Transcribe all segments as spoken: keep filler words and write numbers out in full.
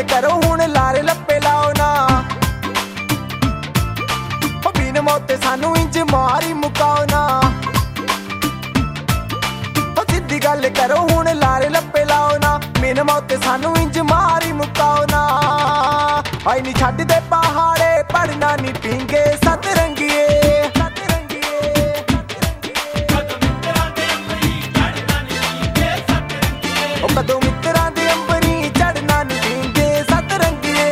करो हुण लारे लप्पे लाओ ना, बिन मौते सानू इंज मारी मुकाओ ना। सिद्धी गल करो हुण लारे लप्पे लाओ ना, बिन मौते सानू इंज मारी मुकाओ ना। आई नी छड्ड दे पहाड़े पढ़ना नी पींगे सतरंगिए, कदों मित्तरां दे अंबरी चढ़ना नी पींगे सतरंगिए।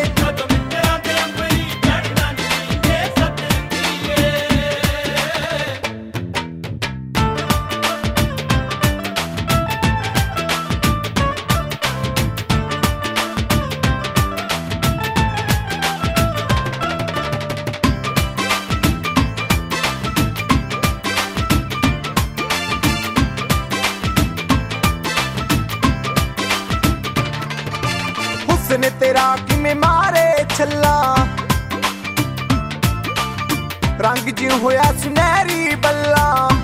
हुस्न तेरा किमें मारे छल्ला, रंग जिउं होया सुनहरी बल्ला।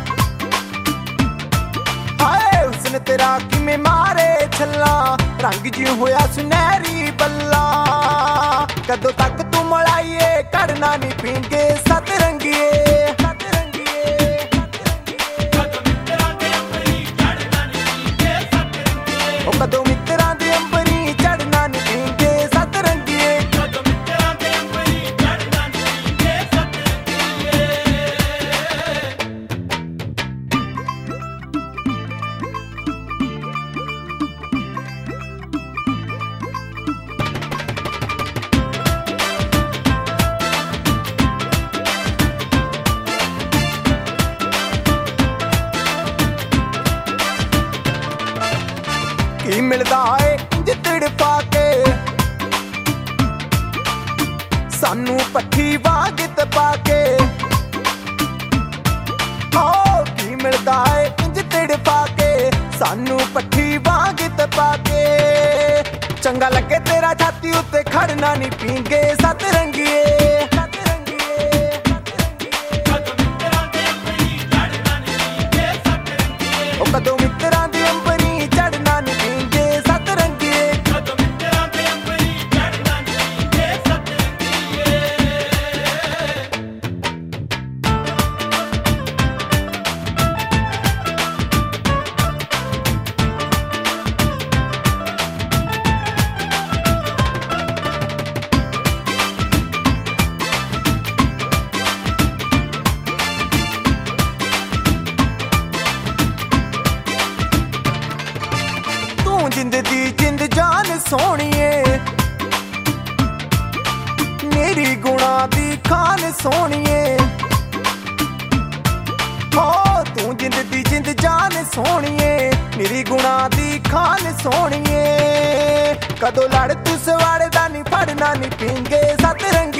हाय हुस्न तेरा किमें मारे छल्ला, रंग जिउं होया सुनहरी बल्ला। कदों तक तू मलाइए कढ़ना नी पींगे सतरंगिए, कदों मित्तरां दे अंबरी चढ़ना नी पींगे सतरंगिए। की मिलदा है जितड़ पाके सानू पट्ठी वागित पाके, हो की मिलदा है जितड़ पाके सानू पट्ठी वागित पाके। चंगा लगे तेरा छाती उत्ते खड़ना नी पींगे सतरंगिए, कदों मित्तरां दी अंबरी चढ़ना नी पींगे सतरंगिए। जिंद दी जिंद जान सोहणीए, मेरी गुणा दी खान सोहणीए। हो तू जिंद दी जिंद जान सोहणीए, मेरी गुणा दी खान सोहणीए। कदों लड़ तू सवाड़े दा नी फड़ना नी पींगे सतरंग